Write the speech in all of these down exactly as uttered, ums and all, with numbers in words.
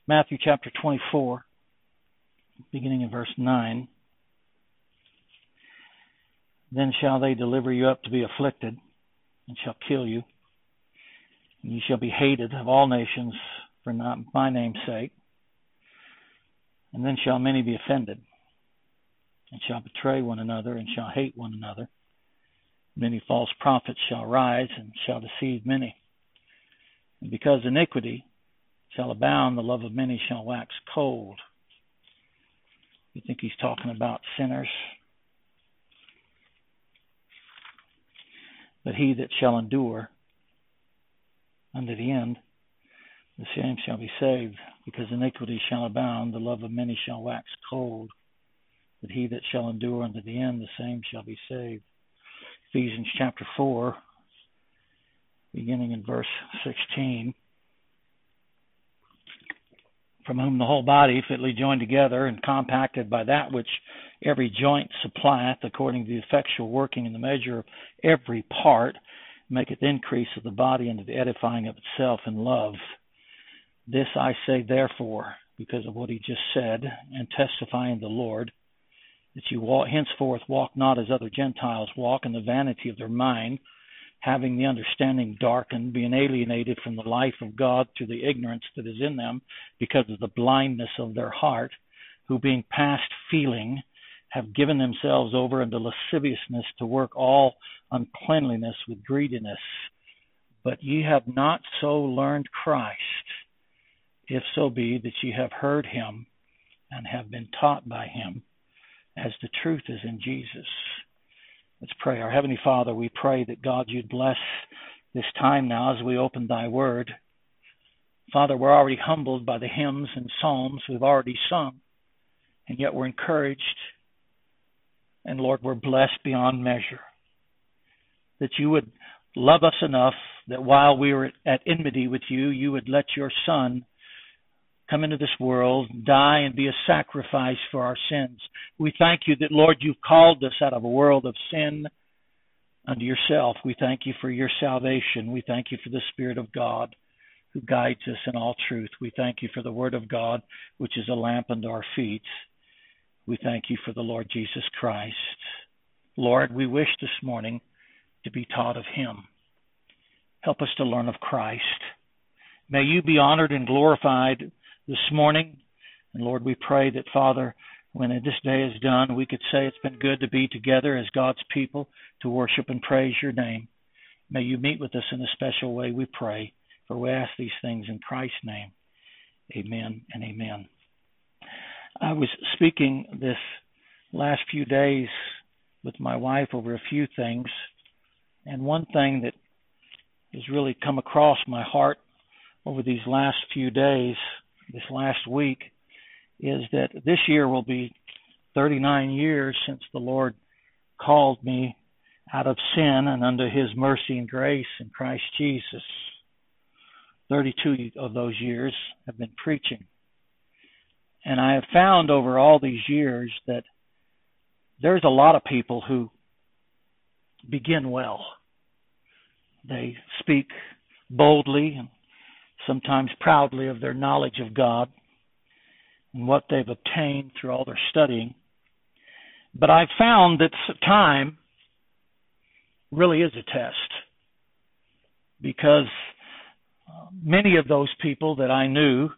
Matthew chapter twenty-four, beginning in verse nine. Then shall they deliver you up to be afflicted, and shall kill you, and you shall be hated of all nations for not my name's sake. And then shall many be offended, and shall betray one another, and shall hate one another. Many false prophets shall rise, and shall deceive many. And because iniquity shall abound, the love of many shall wax cold. You think he's talking about sinners? But he that shall endure unto the end, the same shall be saved. Because iniquity shall abound, the love of many shall wax cold. But he that shall endure unto the end, the same shall be saved. Ephesians chapter four, beginning in verse sixteen. From whom the whole body, fitly joined together and compacted by that which every joint supplieth, according to the effectual working in the measure of every part, maketh increase of the body unto the edifying of itself in love. This I say therefore, because of what he just said, and testifying the Lord, that you walk, henceforth walk not as other Gentiles walk, in the vanity of their mind, having the understanding darkened, being alienated from the life of God through the ignorance that is in them, because of the blindness of their heart, who being past feeling, have given themselves over unto lasciviousness to work all uncleanliness with greediness. But ye have not so learned Christ, if so be that ye have heard him, and have been taught by him, as the truth is in Jesus. Let's pray. Our Heavenly Father, we pray that God, you'd bless this time now as we open thy word. Father, we're already humbled by the hymns and psalms we've already sung, and yet we're encouraged. And Lord, we're blessed beyond measure. That you would love us enough that while we were at enmity with you, you would let your Son come into this world, die, and be a sacrifice for our sins. We thank you that, Lord, you've called us out of a world of sin unto yourself. We thank you for your salvation. We thank you for the Spirit of God who guides us in all truth. We thank you for the Word of God, which is a lamp unto our feet. We thank you for the Lord Jesus Christ. Lord, we wish this morning to be taught of him. Help us to learn of Christ. May you be honored and glorified this morning. And Lord, we pray that, Father, when this day is done, we could say it's been good to be together as God's people to worship and praise your name. May you meet with us in a special way, we pray. For we ask these things in Christ's name. Amen and amen. I was speaking this last few days with my wife over a few things, and one thing that has really come across my heart over these last few days, this last week, is that this year will be thirty-nine years since the Lord called me out of sin and unto his mercy and grace in Christ Jesus. thirty-two of those years have been preaching. And I have found over all these years that there's a lot of people who begin well. They speak boldly and sometimes proudly of their knowledge of God and what they've obtained through all their studying. But I've found that time really is a test, because many of those people that I knew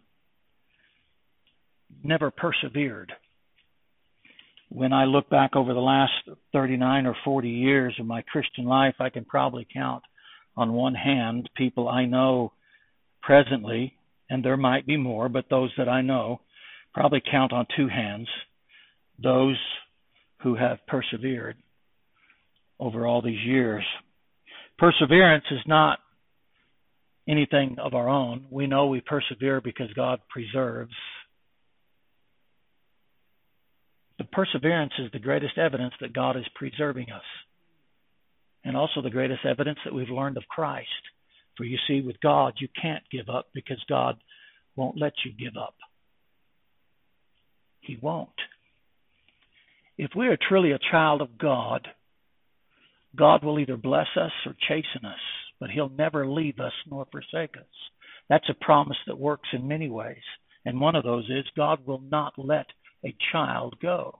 never persevered. When I look back over the last thirty-nine or forty years of my Christian life, I can probably count on one hand people I know presently, and there might be more, but those that I know, probably count on two hands, those who have persevered over all these years. Perseverance is not anything of our own. We know we persevere because God preserves. But perseverance is the greatest evidence that God is preserving us, and also the greatest evidence that we've learned of Christ. For you see, with God, you can't give up because God won't let you give up. He won't. If we are truly a child of God, God will either bless us or chasten us, but he'll never leave us nor forsake us. That's a promise that works in many ways. And one of those is God will not let a child go.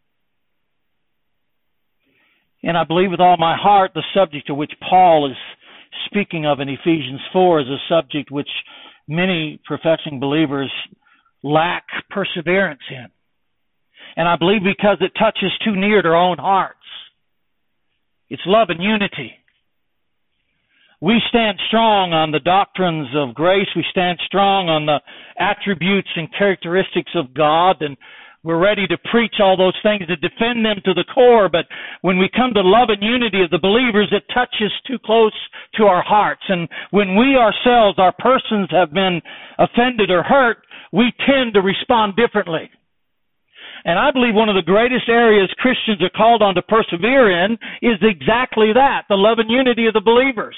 And I believe with all my heart the subject to which Paul is speaking of in Ephesians four is a subject which many professing believers lack perseverance in. And I believe because it touches too near to our own hearts. It's love and unity. We stand strong on the doctrines of grace. We stand strong on the attributes and characteristics of God, and we're ready to preach all those things, to defend them to the core. But when we come to love and unity of the believers, it touches too close to our hearts. And when we ourselves, our persons, have been offended or hurt, we tend to respond differently. And I believe one of the greatest areas Christians are called on to persevere in is exactly that, the love and unity of the believers.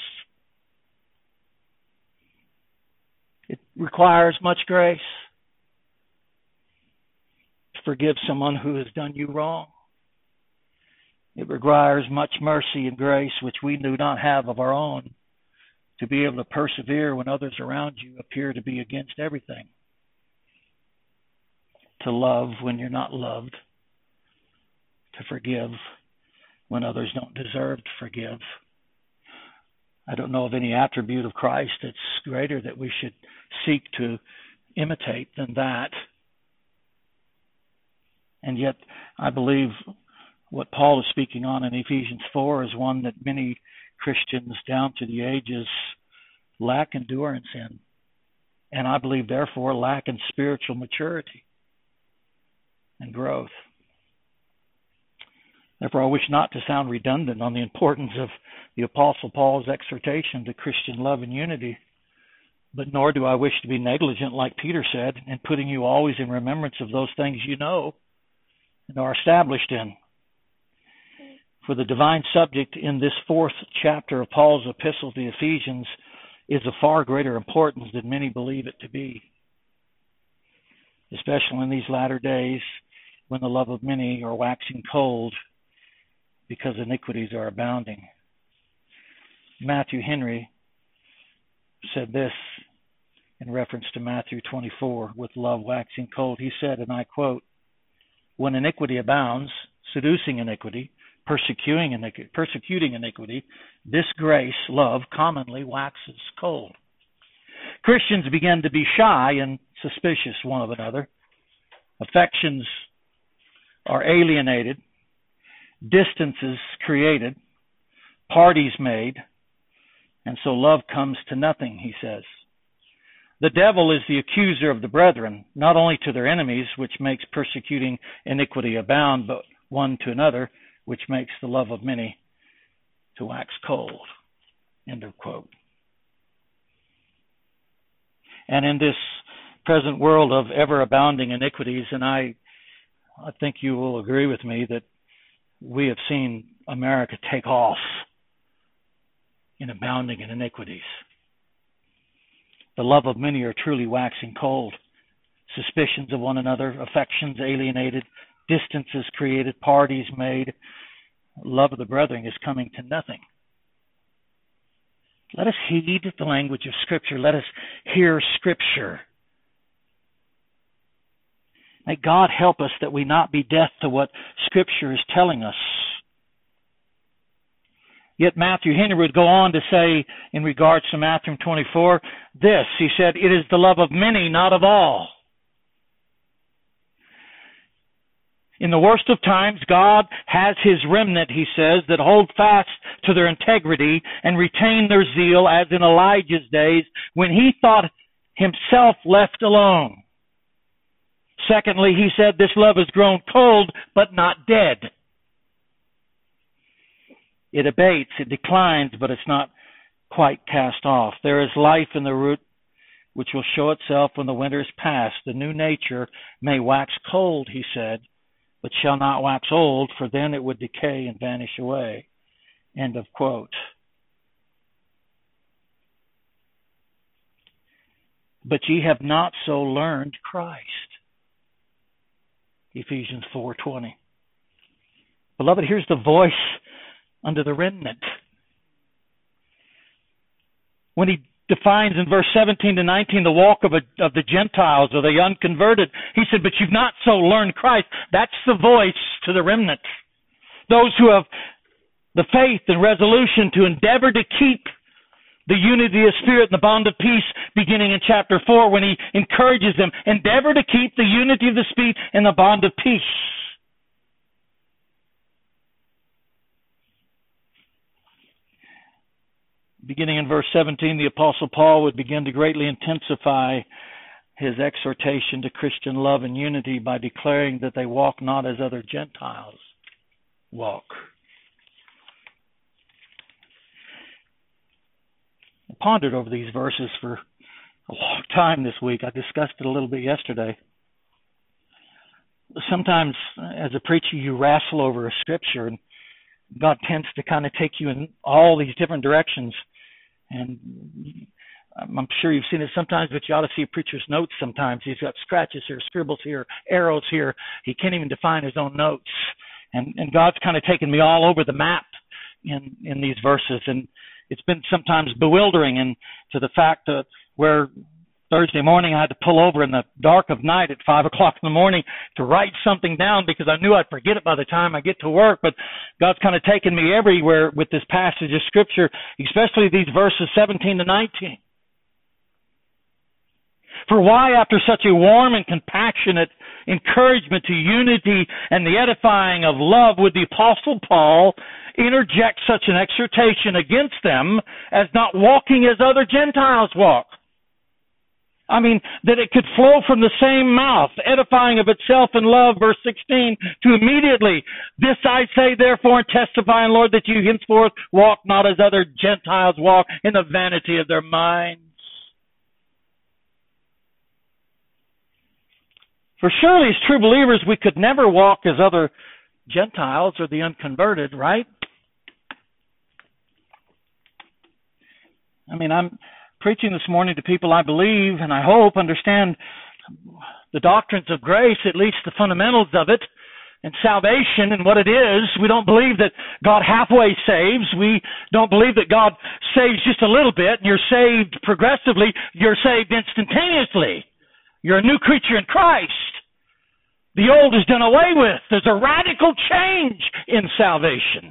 It requires much grace to forgive someone who has done you wrong. It requires much mercy and grace, which we do not have of our own, to be able to persevere when others around you appear to be against everything. To love when you're not loved. To forgive when others don't deserve to forgive. I don't know of any attribute of Christ that's greater that we should seek to imitate than that. And yet, I believe what Paul is speaking on in Ephesians four is one that many Christians down to the ages lack endurance in. And I believe, therefore, lack in spiritual maturity and growth. Therefore, I wish not to sound redundant on the importance of the Apostle Paul's exhortation to Christian love and unity, but nor do I wish to be negligent, like Peter said, in putting you always in remembrance of those things you know and are established in. For the divine subject in this fourth chapter of Paul's epistle to the Ephesians is of far greater importance than many believe it to be, especially in these latter days when the love of many are waxing cold because iniquities are abounding. Matthew Henry said this in reference to Matthew twenty-four, with love waxing cold. He said, and I quote, "When iniquity abounds, seducing iniquity, persecuting iniquity, persecuting iniquity, this grace, love, commonly waxes cold." Christians begin to be shy and suspicious one of another. Affections are alienated, distances created, parties made, and so love comes to nothing, he says. The devil is the accuser of the brethren, not only to their enemies, which makes persecuting iniquity abound, but one to another, which makes the love of many to wax cold. End of quote. And in this present world of ever-abounding iniquities, and I, I think you will agree with me that we have seen America take off in abounding in iniquities. The love of many are truly waxing cold. Suspicions of one another, affections alienated, distances created, parties made. Love of the brethren is coming to nothing. Let us heed the language of Scripture. Let us hear Scripture. May God help us that we not be deaf to what Scripture is telling us. Yet Matthew Henry would go on to say, in regards to Matthew twenty-four, this, he said, "It is the love of many, not of all." In the worst of times, God has His remnant, he says, that hold fast to their integrity and retain their zeal, as in Elijah's days, when he thought himself left alone. Secondly, he said, this love has grown cold, but not dead. It abates, it declines, but it's not quite cast off. There is life in the root, which will show itself when the winter is past. The new nature may wax cold, he said, but shall not wax old, for then it would decay and vanish away. End of quote. But ye have not so learned Christ. Ephesians four twenty. Beloved, here's the voice under the remnant. When he defines in verse seventeen to nineteen the walk of, a, of the Gentiles or the unconverted. He said, but you've not so learned Christ. That's the voice to the remnant. Those who have the faith and resolution to endeavor to keep the unity of spirit and the bond of peace, beginning in chapter four, when he encourages them, endeavor to keep the unity of the spirit and the bond of peace. Beginning in verse seventeen, the Apostle Paul would begin to greatly intensify his exhortation to Christian love and unity by declaring that they walk not as other Gentiles walk. I pondered over these verses for a long time this week. I discussed it a little bit yesterday. Sometimes, as a preacher, you wrestle over a scripture, and God tends to kind of take you in all these different directions. And I'm sure you've seen it sometimes, but you ought to see a preacher's notes sometimes. He's got scratches here, scribbles here, arrows here. He can't even define his own notes. And, and God's kind of taken me all over the map in, in these verses. And it's been sometimes bewildering, and to the fact that where Thursday morning I had to pull over in the dark of night at five o'clock in the morning to write something down because I knew I'd forget it by the time I get to work. But God's kind of taken me everywhere with this passage of Scripture, especially these verses seventeen to nineteen. For why, after such a warm and compassionate encouragement to unity and the edifying of love, would the Apostle Paul interject such an exhortation against them as not walking as other Gentiles walk? I mean, that it could flow from the same mouth, edifying of itself in love, verse sixteen, to immediately, this I say therefore and testify, Lord, that you henceforth walk not as other Gentiles walk, in the vanity of their minds. For surely as true believers we could never walk as other Gentiles or the unconverted, right? I mean, I'm preaching this morning to people I believe and I hope understand the doctrines of grace, at least the fundamentals of it, and salvation and what it is. We don't believe that God halfway saves. We don't believe that God saves just a little bit and you're saved progressively. You're saved instantaneously. You're a new creature in Christ. The old is done away with. There's a radical change in salvation.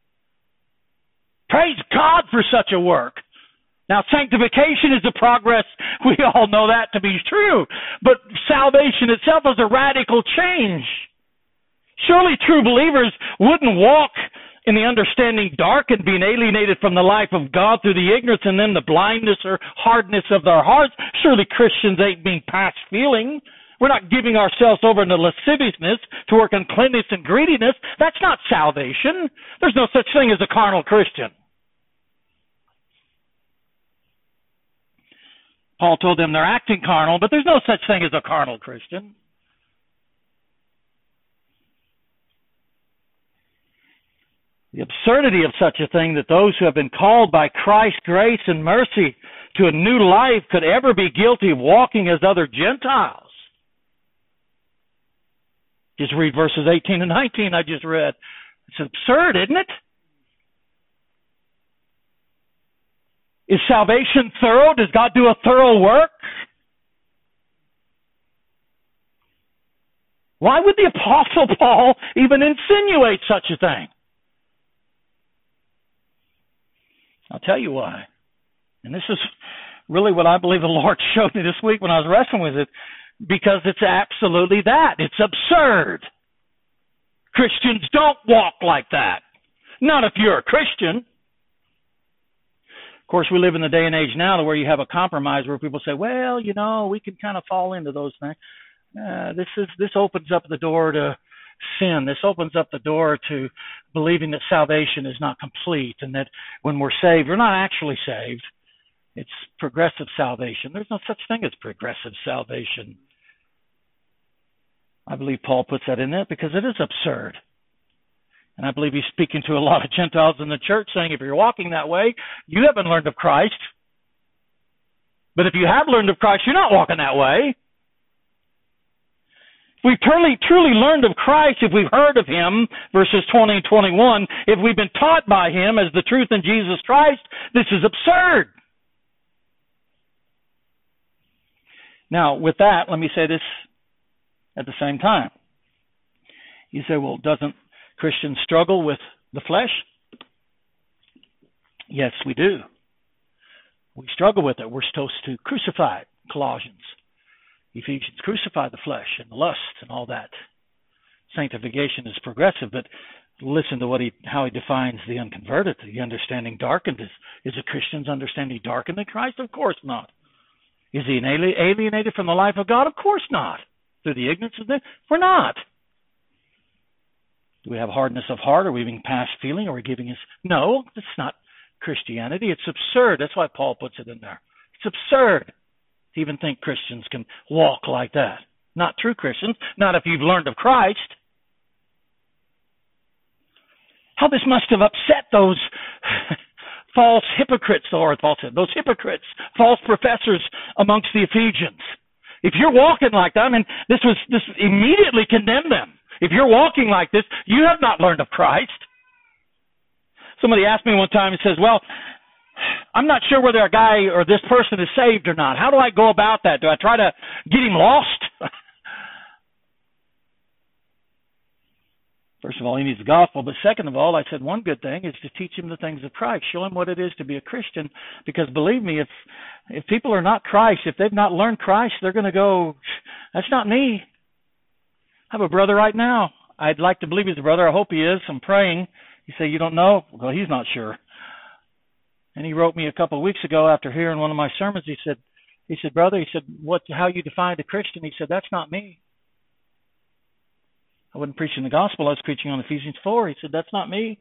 Praise God for such a work. Now, sanctification is a progress. We all know that to be true. But salvation itself is a radical change. Surely true believers wouldn't walk in the understanding dark and being alienated from the life of God through the ignorance and then the blindness or hardness of their hearts. Surely Christians ain't being past feeling. We're not giving ourselves over to lasciviousness, to work uncleanness and greediness. That's not salvation. There's no such thing as a carnal Christian. Paul told them they're acting carnal, but there's no such thing as a carnal Christian. The absurdity of such a thing, that those who have been called by Christ's grace and mercy to a new life could ever be guilty of walking as other Gentiles. Just read verses eighteen and nineteen I just read. It's absurd, isn't it? Is salvation thorough? Does God do a thorough work? Why would the Apostle Paul even insinuate such a thing? I'll tell you why. And this is really what I believe the Lord showed me this week when I was wrestling with it. Because it's absolutely that. It's absurd. Christians don't walk like that. Not if you're a Christian. Of course, we live in the day and age now where you have a compromise where people say, well, you know, we can kind of fall into those things. Uh, this is this opens up the door to sin. This opens up the door to believing that salvation is not complete and that when we're saved, we're not actually saved. It's progressive salvation. There's no such thing as progressive salvation. I believe Paul puts that in there because it is absurd. And I believe he's speaking to a lot of Gentiles in the church saying, if you're walking that way, you haven't learned of Christ. But if you have learned of Christ, you're not walking that way. If we've truly, truly learned of Christ, if we've heard of him, verses twenty and twenty-one, if we've been taught by him as the truth in Jesus Christ, this is absurd. Now, with that, let me say this at the same time. You say, well, doesn't Christians struggle with the flesh? Yes, we do. We struggle with it. We're supposed to crucify it, Colossians. Ephesians, crucify the flesh and the lust and all that. Sanctification is progressive, but listen to what he, how he defines the unconverted, the understanding darkened. Is, is a Christian's understanding darkened in Christ? Of course not. Is he alienated from the life of God? Of course not. Through the ignorance of this? We're not. Do we have hardness of heart? Are we being past feeling? Are we giving us? No, it's not Christianity. It's absurd. That's why Paul puts it in there. It's absurd to even think Christians can walk like that. Not true Christians. Not if you've learned of Christ. How this must have upset those false hypocrites, or false, those hypocrites, false professors amongst the Ephesians. If you're walking like that, I mean, this was this immediately condemned them. If you're walking like this, you have not learned of Christ. Somebody asked me one time, he says, well, I'm not sure whether a guy or this person is saved or not. How do I go about that? Do I try to get him lost? First of all, he needs the gospel. But second of all, I said one good thing is to teach him the things of Christ. Show him what it is to be a Christian. Because believe me, if if people are not Christ, if they've not learned Christ, they're going to go, that's not me. I have a brother right now. I'd like to believe he's a brother. I hope he is. I'm praying. You say, you don't know? Well, he's not sure. And he wrote me a couple of weeks ago after hearing one of my sermons. He said, he said, brother, he said, what? How you defined a Christian? He said, that's not me. I wasn't preaching the gospel. I was preaching on Ephesians four. He said, that's not me.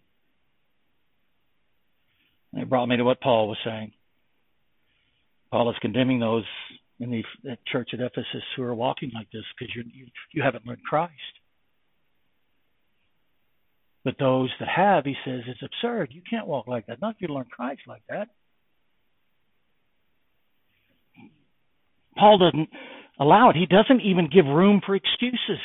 And it brought me to what Paul was saying. Paul is condemning those in the church at Ephesus who are walking like this because you, you you haven't learned Christ. But those that have, he says, it's absurd. You can't walk like that. Not if you learn Christ like that. Paul doesn't allow it. He doesn't even give room for excuses,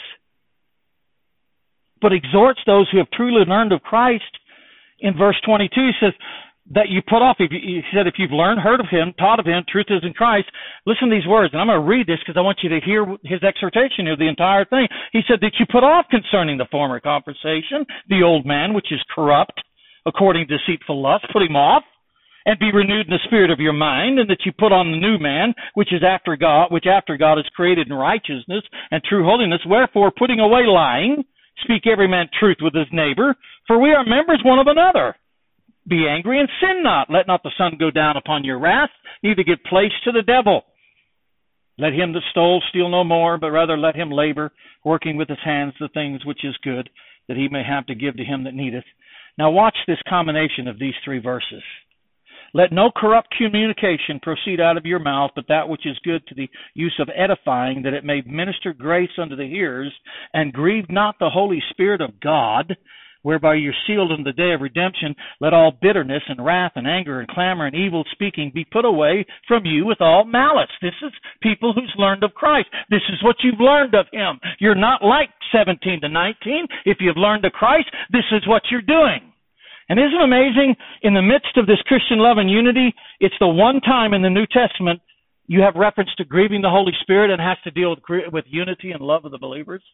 but exhorts those who have truly learned of Christ. In verse twenty-two, he says that you put off, he said, if you've learned, heard of him, taught of him, truth is in Christ. Listen to these words, and I'm going to read this because I want you to hear his exhortation of the entire thing. He said that you put off concerning the former conversation, the old man, which is corrupt, according to deceitful lust, put him off, and be renewed in the spirit of your mind, and that you put on the new man, which is after God, which after God is created in righteousness and true holiness. Wherefore, putting away lying, speak every man truth with his neighbor, for we are members one of another. Be angry and sin not. Let not the sun go down upon your wrath, neither give place to the devil. Let him that stole steal no more, but rather let him labor, working with his hands the things which is good, that he may have to give to him that needeth. Now watch this combination of these three verses. Let no corrupt communication proceed out of your mouth, but that which is good to the use of edifying, that it may minister grace unto the hearers, and grieve not the Holy Spirit of God, whereby you're sealed in the day of redemption. Let all bitterness and wrath and anger and clamor and evil speaking be put away from you with all malice. This is people who's learned of Christ. This is what you've learned of him. You're not like seventeen to nineteen. If you've learned of Christ, this is what you're doing. And isn't it amazing, in the midst of this Christian love and unity, it's the one time in the New Testament you have reference to grieving the Holy Spirit and has to deal with, with unity and love of the believers.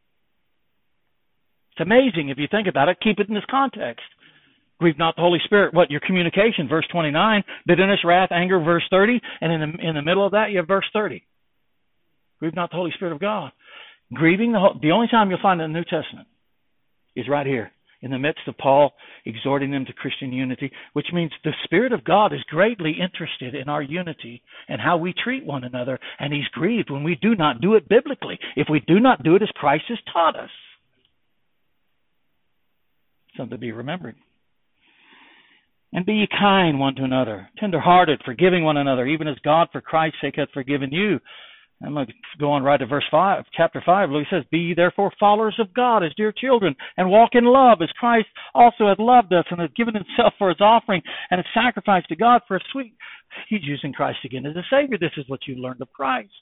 It's amazing if you think about it. Keep it in this context. Grieve not the Holy Spirit. What? Your communication, verse twenty-nine. Bitterness, wrath, anger, verse thirty. And in the, in the middle of that, you have verse thirty. Grieve not the Holy Spirit of God. Grieving, the, the only time you'll find it in the New Testament is right here, in the midst of Paul exhorting them to Christian unity, which means the Spirit of God is greatly interested in our unity and how we treat one another. And he's grieved when we do not do it biblically, if we do not do it as Christ has taught us. Something to be remembered. And be ye kind one to another, tender-hearted, forgiving one another, even as God for Christ's sake hath forgiven you. I'm going to go on right to verse five, chapter five. He says, be ye therefore followers of God as dear children, and walk in love as Christ also hath loved us and hath given himself for his offering and a sacrifice to God for a sweet. He's using Christ again as a Savior. This is what you learned of Christ.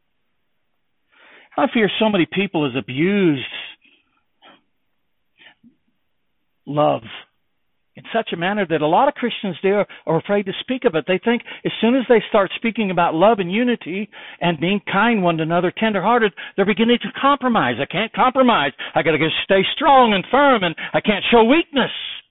I fear so many people has abused love in such a manner that a lot of Christians there are afraid to speak of it. They think as soon as they start speaking about love and unity and being kind one to another, tenderhearted, they're beginning to compromise. I can't compromise. I got to stay strong and firm, and I can't show weakness.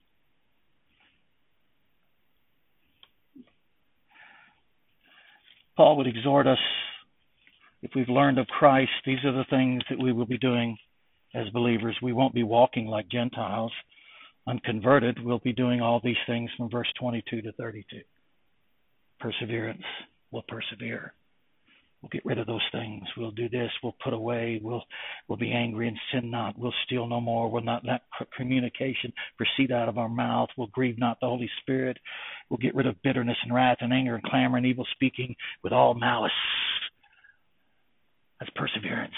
Paul would exhort us, if we've learned of Christ, these are the things that we will be doing as believers. We won't be walking like Gentiles, unconverted. We'll be doing all these things from verse twenty-two to thirty-two. Perseverance. We'll persevere. We'll get rid of those things. We'll do this. We'll put away. We'll we'll be angry and sin not. We'll steal no more. We'll not let communication proceed out of our mouth. We'll grieve not the Holy Spirit. We'll get rid of bitterness and wrath and anger and clamor and evil speaking with all malice. That's perseverance.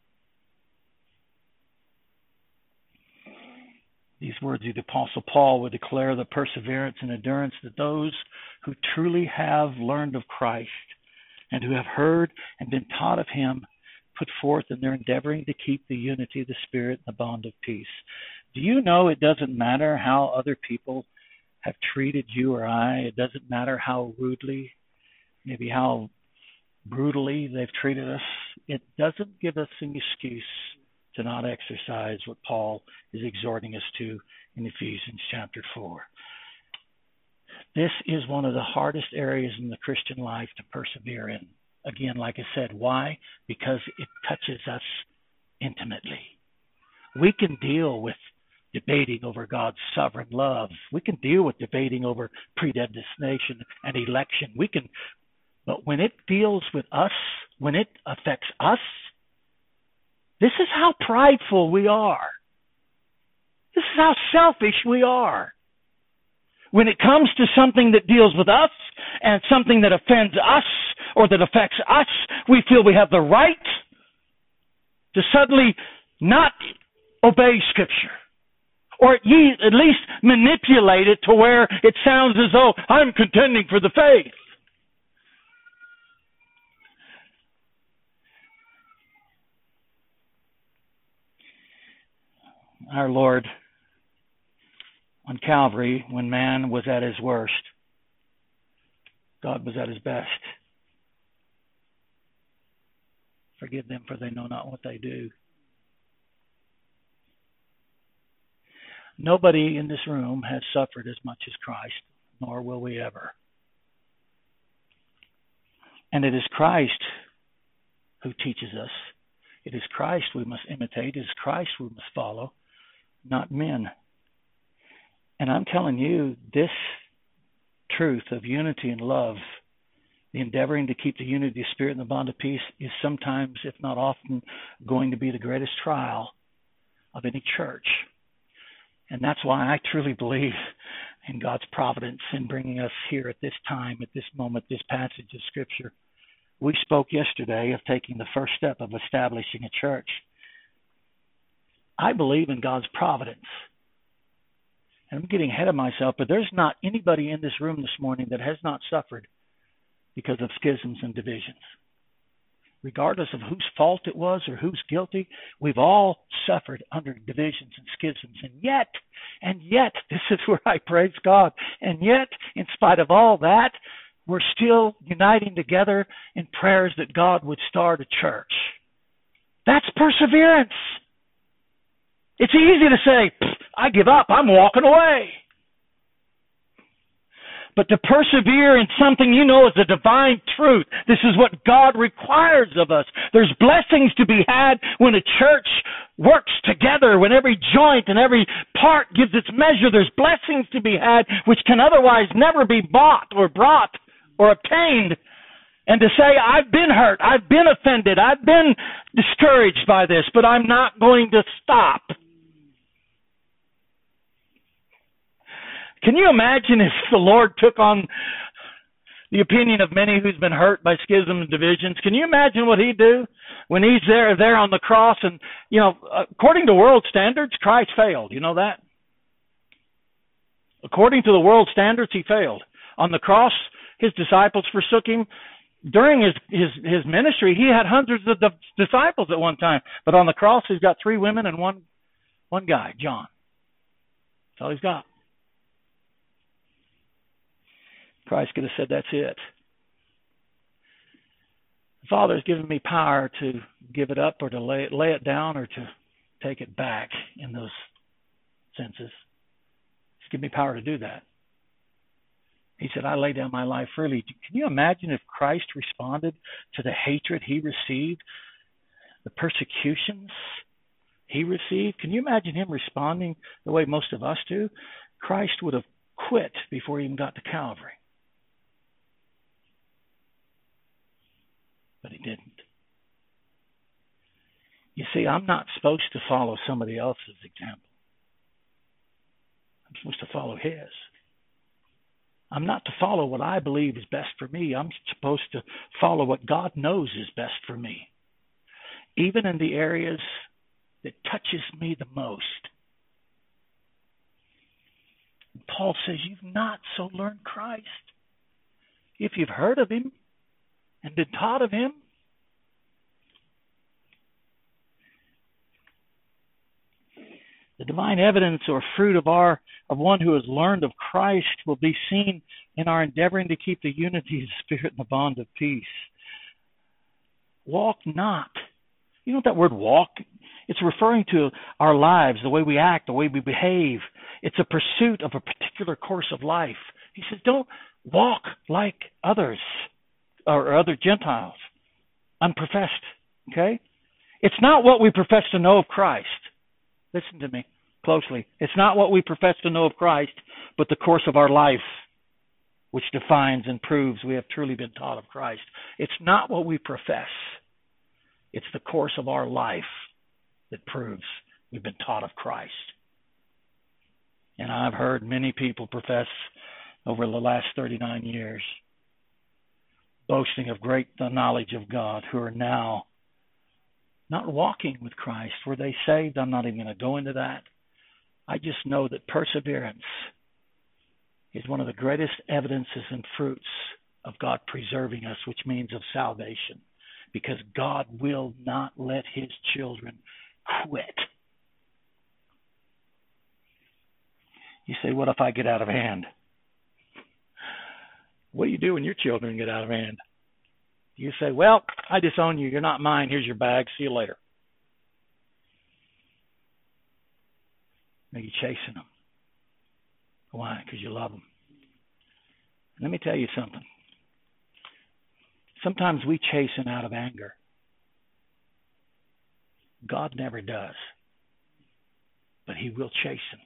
These words of the Apostle Paul would declare the perseverance and endurance that those who truly have learned of Christ and who have heard and been taught of him put forth in their endeavoring to keep the unity of the Spirit and the bond of peace. Do you know it doesn't matter how other people have treated you or I? It doesn't matter how rudely, maybe how brutally they've treated us. It doesn't give us an excuse to not exercise what Paul is exhorting us to in Ephesians chapter four. This is one of the hardest areas in the Christian life to persevere in. Again, like I said, why? Because it touches us intimately. We can deal with debating over God's sovereign love. We can deal with debating over predestination and election. We can, but when it deals with us, when it affects us, this is how prideful we are. This is how selfish we are. When it comes to something that deals with us and something that offends us or that affects us, we feel we have the right to suddenly not obey Scripture, or at least manipulate it to where it sounds as though I'm contending for the faith. Our Lord, on Calvary, when man was at his worst, God was at his best. Forgive them, for they know not what they do. Nobody in this room has suffered as much as Christ, nor will we ever. And it is Christ who teaches us. It is Christ we must imitate. It is Christ we must follow, not men. And I'm telling you, this truth of unity and love, the endeavoring to keep the unity of spirit and the bond of peace, is sometimes, if not often, going to be the greatest trial of any church. And that's why I truly believe in God's providence in bringing us here at this time, at this moment, this passage of Scripture. We spoke yesterday of taking the first step of establishing a church. I believe in God's providence. And I'm getting ahead of myself, but there's not anybody in this room this morning that has not suffered because of schisms and divisions. Regardless of whose fault it was or who's guilty, we've all suffered under divisions and schisms. And yet, and yet, this is where I praise God, and yet, in spite of all that, we're still uniting together in prayers that God would start a church. That's perseverance. It's easy to say, I give up, I'm walking away. But to persevere in something you know is a divine truth. This is what God requires of us. There's blessings to be had when a church works together, when every joint and every part gives its measure. There's blessings to be had which can otherwise never be bought or brought or obtained. And to say, I've been hurt, I've been offended, I've been discouraged by this, but I'm not going to stop. Can you imagine if the Lord took on the opinion of many who's been hurt by schism and divisions? Can you imagine what he'd do when he's there, there on the cross? And, you know, according to world standards, Christ failed. You know that? According to the world standards, he failed. On the cross, his disciples forsook him. During his, his, his ministry, he had hundreds of disciples at one time. But on the cross, he's got three women and one, one guy, John. That's all he's got. Christ could have said, that's it. The Father has given me power to give it up or to lay it, lay it down or to take it back in those senses. He's given me power to do that. He said, I lay down my life freely. Can you imagine if Christ responded to the hatred he received, the persecutions he received? Can you imagine him responding the way most of us do? Christ would have quit before he even got to Calvary. But he didn't. You see, I'm not supposed to follow somebody else's example. I'm supposed to follow his. I'm not to follow what I believe is best for me. I'm supposed to follow what God knows is best for me, even in the areas that touches me the most. Paul says, you've not so learned Christ. If you've heard of him and been taught of him, the divine evidence or fruit of our of one who has learned of Christ will be seen in our endeavoring to keep the unity of spirit and the bond of peace. Walk not. You know what that word walk? It's referring to our lives, the way we act, the way we behave. It's a pursuit of a particular course of life. He says, don't walk like others or other Gentiles, unprofessed. Okay? It's not what we profess to know of Christ. Listen to me closely. It's not what we profess to know of Christ, but the course of our life, which defines and proves we have truly been taught of Christ. It's not what we profess. It's the course of our life that proves we've been taught of Christ. And I've heard many people profess over the last thirty-nine years, boasting of great knowledge of God, who are now not walking with Christ. Were they saved? I'm not even going to go into that. I just know that perseverance is one of the greatest evidences and fruits of God preserving us, which means of salvation, because God will not let his children quit. You say, what if I get out of hand? What do you do when your children get out of hand? You say, well, I disown you. You're not mine. Here's your bag. See you later. Are you chasing them? Why? Because you love them. Let me tell you something. Sometimes we chasten out of anger. God never does. But he will chasten.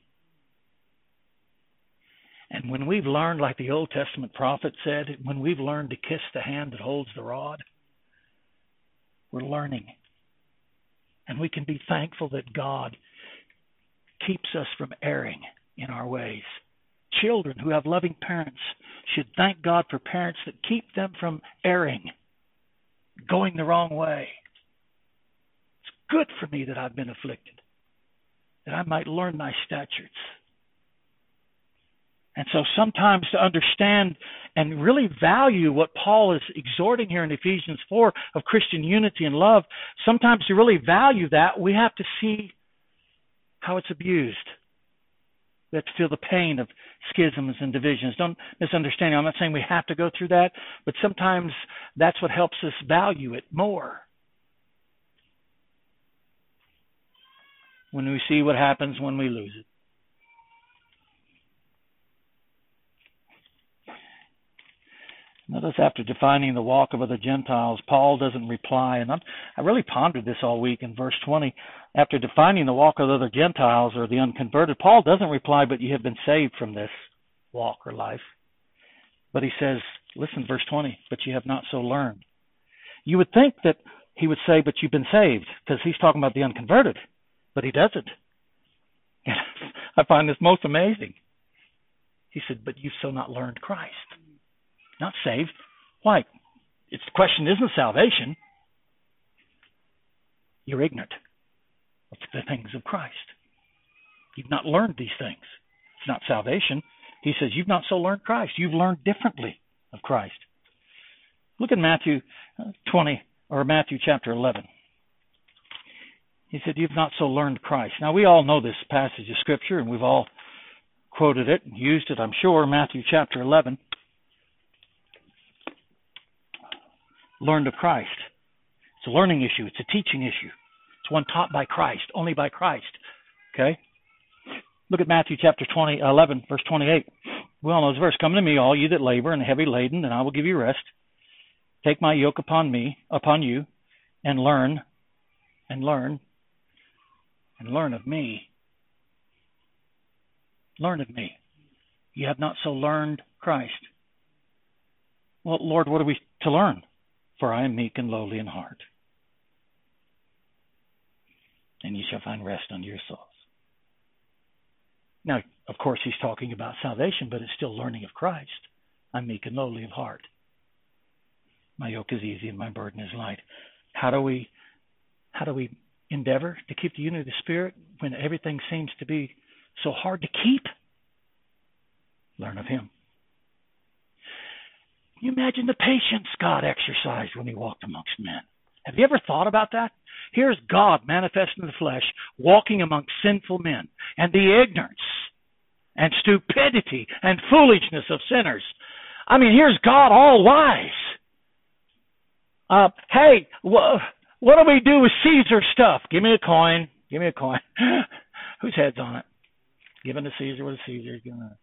And when we've learned, like the Old Testament prophet said, when we've learned to kiss the hand that holds the rod, we're learning. And we can be thankful that God keeps us from erring in our ways. Children who have loving parents should thank God for parents that keep them from erring, going the wrong way. It's good for me that I've been afflicted, that I might learn thy statutes. And so sometimes to understand and really value what Paul is exhorting here in Ephesians four of Christian unity and love, sometimes to really value that, we have to see how it's abused. We have to feel the pain of schisms and divisions. Don't misunderstand me. I'm not saying we have to go through that, but sometimes that's what helps us value it more. When we see what happens when we lose it. Notice after defining the walk of other Gentiles, Paul doesn't reply. And I'm, I really pondered this all week in verse twenty. After defining the walk of other Gentiles or the unconverted, Paul doesn't reply, but you have been saved from this walk or life. But he says, listen, verse twenty, but you have not so learned. You would think that he would say, but you've been saved, because he's talking about the unconverted. But he doesn't. And I find this most amazing. He said, but you've so not learned Christ. Not saved. Why? It's the question isn't salvation. You're ignorant of the things of Christ. You've not learned these things. It's not salvation. He says you've not so learned Christ. You've learned differently of Christ. Look at Matthew twenty or Matthew chapter eleven. He said you've not so learned Christ. Now we all know this passage of Scripture and we've all quoted it and used it, I'm sure, Matthew chapter eleven. learned of Christ. It's a learning issue. It's a teaching issue. It's one taught by Christ, only by Christ. Okay? Look at Matthew chapter twenty, eleven, verse twenty-eight. We all know this verse. Come to me, all you that labor and are heavy laden, and I will give you rest. Take my yoke upon me, upon you, and learn, and learn, and learn of me. Learn of me. You have not so learned Christ. Well, Lord, what are we to learn? For I am meek and lowly in heart, and ye shall find rest unto your souls. Now, of course, he's talking about salvation, but it's still learning of Christ. I'm meek and lowly of heart. My yoke is easy and my burden is light. How do we, how do we endeavor to keep the unity of the Spirit when everything seems to be so hard to keep? Learn of Him. Can you imagine the patience God exercised when He walked amongst men? Have you ever thought about that? Here's God manifest in the flesh, walking amongst sinful men, and the ignorance and stupidity and foolishness of sinners. I mean, here's God all wise. Uh, hey, wh- what do we do with Caesar stuff? Give me a coin. Give me a coin. Whose head's on it? Giving to Caesar what is Caesar.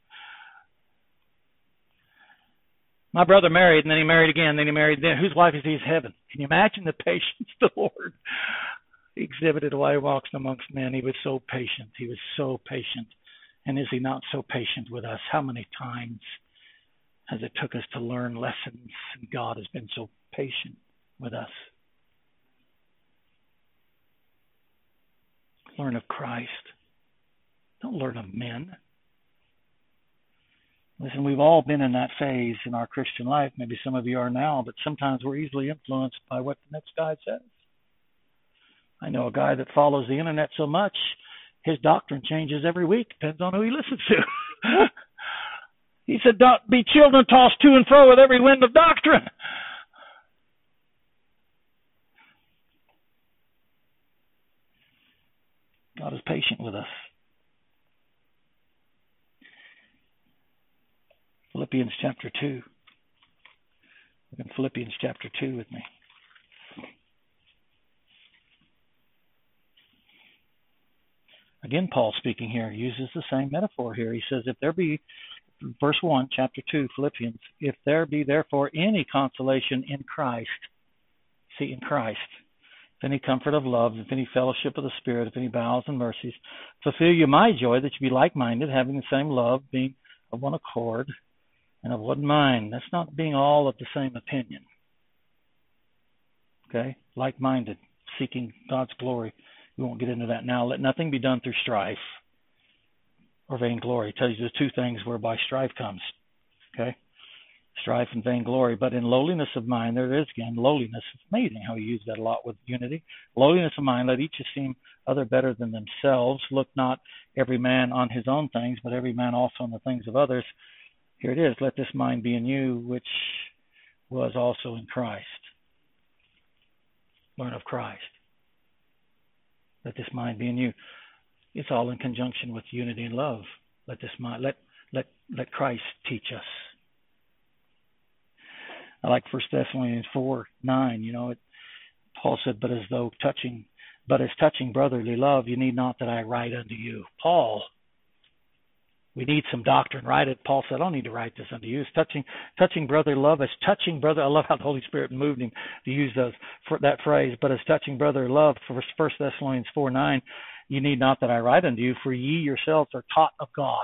My brother married, and then he married again, then he married then. Whose wife is he? Is heaven. Can you imagine the patience the Lord exhibited while He walks amongst men? He was so patient. He was so patient. And is He not so patient with us? How many times has it took us to learn lessons, and God has been so patient with us? Learn of Christ. Don't learn of men. Listen, we've all been in that phase in our Christian life. Maybe some of you are now, but sometimes we're easily influenced by what the next guy says. I know a guy that follows the internet so much, his doctrine changes every week. Depends on who he listens to. He said, don't be children tossed to and fro with every wind of doctrine. God is patient with us. Philippians chapter two. Look in Philippians chapter two with me. Again, Paul speaking here uses the same metaphor here. He says, if there be, verse one, chapter two, Philippians, if there be therefore any consolation in Christ, see, in Christ, if any comfort of love, if any fellowship of the Spirit, if any bowels and mercies, fulfill you my joy, that you be like-minded, having the same love, being of one accord, and of one mind. That's not being all of the same opinion. Okay? Like-minded, seeking God's glory. We won't get into that now. Let nothing be done through strife or vainglory. It tells you the two things whereby strife comes. Okay? Strife and vainglory. But in lowliness of mind, there it is again, lowliness. It's amazing how he used that a lot with unity. Lowliness of mind, let each esteem other better than themselves. Look not every man on his own things, but every man also on the things of others. Here it is. Let this mind be in you, which was also in Christ. Learn of Christ. Let this mind be in you. It's all in conjunction with unity and love. Let this mind, let let let Christ teach us. I like First Thessalonians four nine. You know, it, Paul said, "But as though touching, but as touching brotherly love, you need not that I write unto you." Paul. We need some doctrine, right? Paul said, I don't need to write this unto you. It's touching, touching brother love. As touching brother, I love how the Holy Spirit moved him to use those, for that phrase. But as touching brother love, for First Thessalonians four nine, you need not that I write unto you, for ye yourselves are taught of God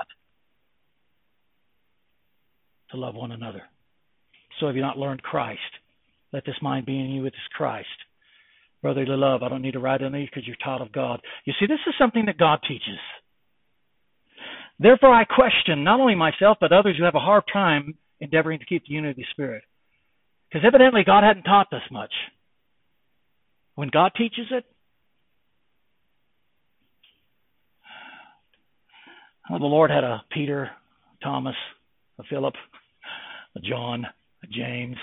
to love one another. So have you not learned Christ? Let this mind be in you, which is Christ. Brotherly love, I don't need to write unto you because you're taught of God. You see, this is something that God teaches. Therefore, I question not only myself, but others who have a hard time endeavoring to keep the unity of the Spirit. Because evidently God hadn't taught this much. When God teaches it, well, the Lord had a Peter, a Thomas, a Philip, a John, a James.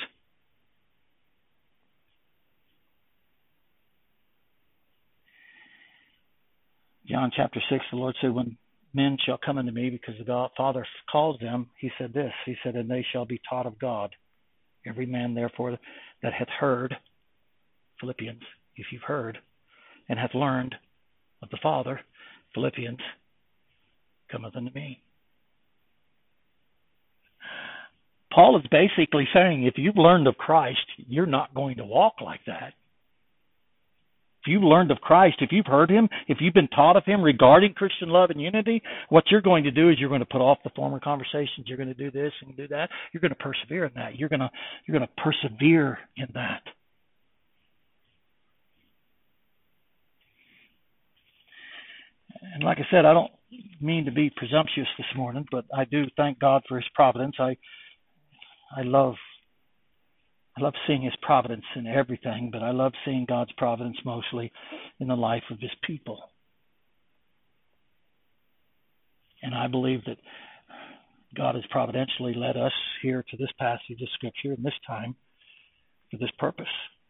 John chapter six, the Lord said, when men shall come unto me because the God, Father calls them, he said this, he said, and they shall be taught of God. Every man, therefore, that hath heard, Philippians, if you've heard, and hath learned of the Father, Philippians, cometh unto me. Paul is basically saying, if you've learned of Christ, you're not going to walk like that. If you've learned of Christ, if you've heard him, if you've been taught of him regarding Christian love and unity, what you're going to do is you're going to put off the former conversations. You're going to do this and do that. You're going to persevere in that. You're going to you're going to persevere in that. And like I said, I don't mean to be presumptuous this morning, but I do thank God for his providence. I I love I love seeing his providence in everything, but I love seeing God's providence mostly in the life of his people. And I believe that God has providentially led us here to this passage of Scripture in this time for this purpose.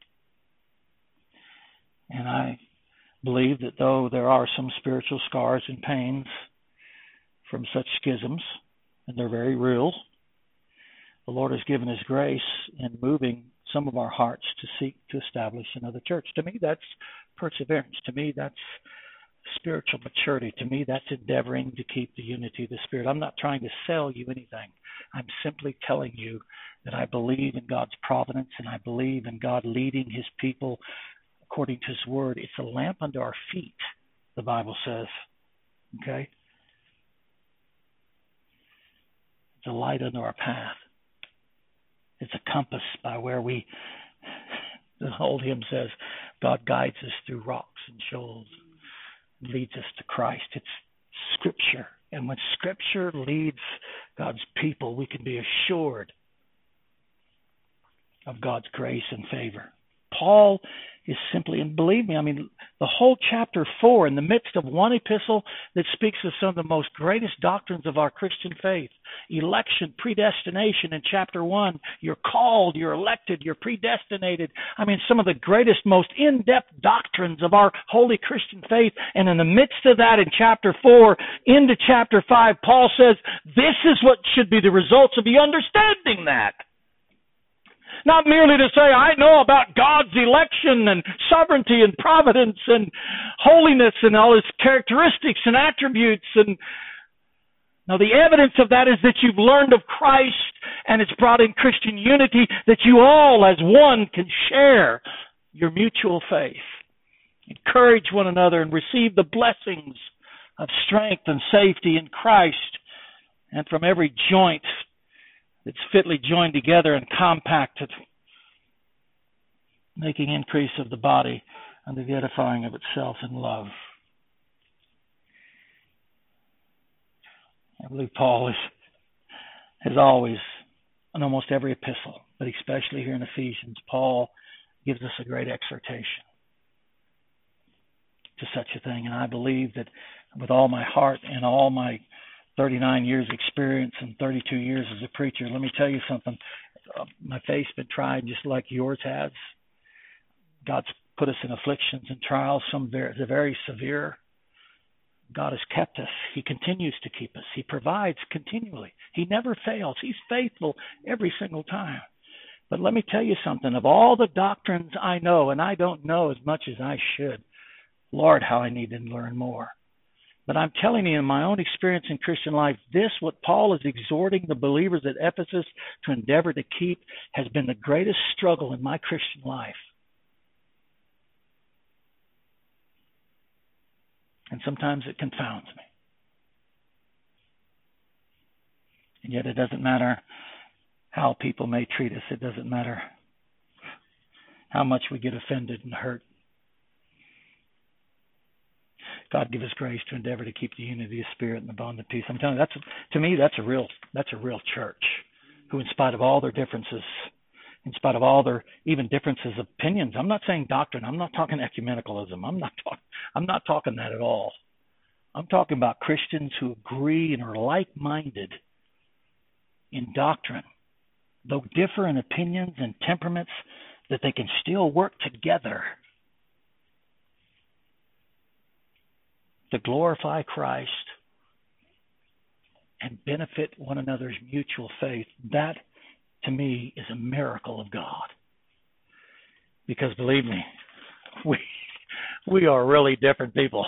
And I believe that though there are some spiritual scars and pains from such schisms, and they're very real, the Lord has given his grace in moving some of our hearts to seek to establish another church. To me, that's perseverance. To me, that's spiritual maturity. To me, that's endeavoring to keep the unity of the Spirit. I'm not trying to sell you anything. I'm simply telling you that I believe in God's providence, and I believe in God leading his people according to his word. It's a lamp unto our feet, the Bible says. Okay? It's a light unto our path. It's a compass by where we, the old hymn says, God guides us through rocks and shoals, leads us to Christ. It's Scripture. And when Scripture leads God's people, we can be assured of God's grace and favor. Paul is simply, and believe me, I mean, the whole chapter four, in the midst of one epistle that speaks of some of the most greatest doctrines of our Christian faith, election, predestination in chapter one, you're called, you're elected, you're predestinated. I mean, some of the greatest, most in-depth doctrines of our holy Christian faith. And in the midst of that, in chapter four, into chapter five, Paul says, this is what should be the results of you understanding that. Not merely to say, I know about God's election and sovereignty and providence and holiness and all his characteristics and attributes. And now the evidence of that is that you've learned of Christ and it's brought in Christian unity, that you all as one can share your mutual faith, encourage one another, and receive the blessings of strength and safety in Christ, and from every joint that's fitly joined together and compacted, making increase of the body unto the edifying of itself in love. I believe Paul is, has always, in almost every epistle, but especially here in Ephesians, Paul gives us a great exhortation to such a thing. And I believe that with all my heart and all my thirty-nine years experience and thirty-two years as a preacher, let me tell you something. Uh, my faith's been tried just like yours has. God's put us in afflictions and trials, some very, very severe. God has kept us. He continues to keep us. He provides continually. He never fails. He's faithful every single time. But let me tell you something. Of all the doctrines I know, and I don't know as much as I should, Lord, how I need to learn more. But I'm telling you, in my own experience in Christian life, this, what Paul is exhorting the believers at Ephesus to endeavor to keep, has been the greatest struggle in my Christian life. And sometimes it confounds me. And yet it doesn't matter how people may treat us. It doesn't matter how much we get offended and hurt. God give us grace to endeavor to keep the unity of spirit and the bond of peace. I'm telling you, that's to me, that's a real that's a real church who, in spite of all their differences, in spite of all their even differences of opinions, I'm not saying doctrine. I'm not talking ecumenicalism. I'm not talking. I'm not talking that at all. I'm talking about Christians who agree and are like-minded in doctrine, though differ in opinions and temperaments, that they can still work together to glorify Christ and benefit one another's mutual faith. That, to me, is a miracle of God. Because believe me, we we are really different people.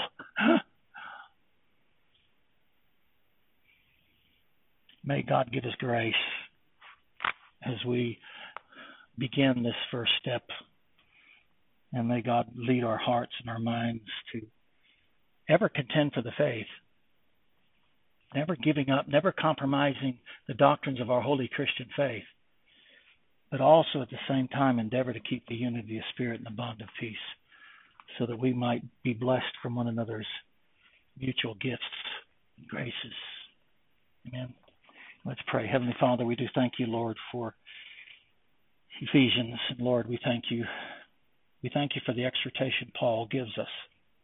May God give us grace as we begin this first step. And may God lead our hearts and our minds to ever contend for the faith, never giving up, never compromising the doctrines of our holy Christian faith, but also at the same time endeavor to keep the unity of spirit and the bond of peace, so that we might be blessed from one another's mutual gifts and graces. Amen. Let's pray. Heavenly Father, we do thank you, Lord, for Ephesians. And Lord, we thank you. We thank you for the exhortation Paul gives us.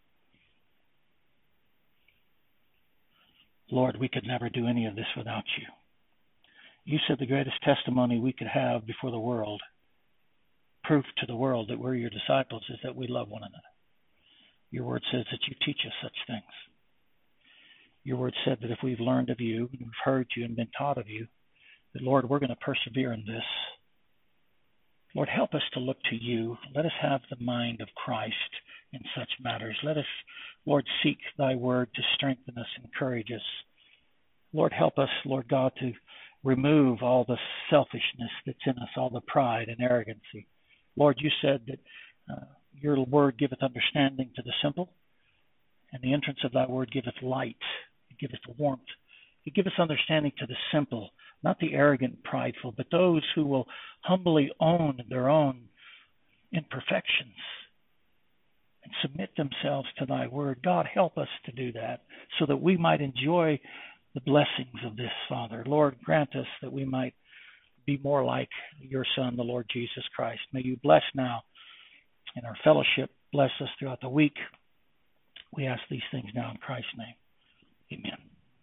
Lord, we could never do any of this without you. You said the greatest testimony we could have before the world, proof to the world that we're your disciples, is that we love one another. Your word says that you teach us such things. Your word said that if we've learned of you, and we've heard you and been taught of you, that, Lord, we're going to persevere in this. Lord, help us to look to you. Let us have the mind of Christ in such matters. Let us, Lord, seek thy word to strengthen us, encourage us. Lord, help us, Lord God, to remove all the selfishness that's in us, all the pride and arrogancy. Lord, you said that uh, your word giveth understanding to the simple, and the entrance of thy word giveth light. It giveth warmth. It giveth understanding to the simple, not the arrogant and prideful, but those who will humbly own their own imperfections and submit themselves to thy word. God, help us to do that so that we might enjoy the blessings of this, Father. Lord, grant us that we might be more like your Son, the Lord Jesus Christ. May you bless now in our fellowship. Bless us throughout the week. We ask these things now in Christ's name. Amen.